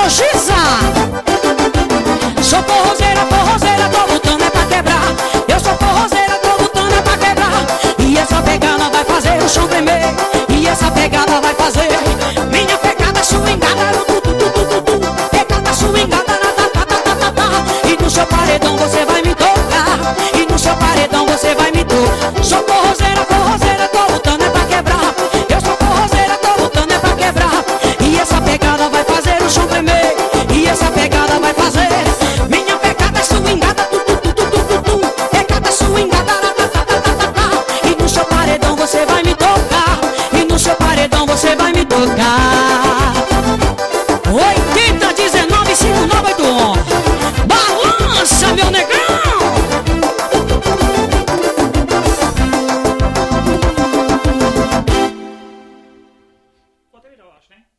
Giza. Sou forrozeira, forrozeira, tô lutando é pra quebrar. Eu sou forrozeira, tô lutando é pra quebrar. E essa pegada vai fazer o chão tremer. E essa pegada vai fazer minha pegada swingada. Pegada swingada, e no seu paredão você vai me tocar. E no seu paredão você vai me tocar. Sou forrozeira, forrozeira, tô lutando é pra quebrar. Eu sou forrozeira, tô lutando é pra quebrar. E essa pegada vai fazer o chão tremer. E essa pegada vai fazer minha pegada swingada. Pegada swingada. E no seu paredão você vai me tocar. E no seu paredão você vai me tocar. 80, 19, 5, 9, 8, 1. Balança, meu negão. Pode virar, eu acho, né?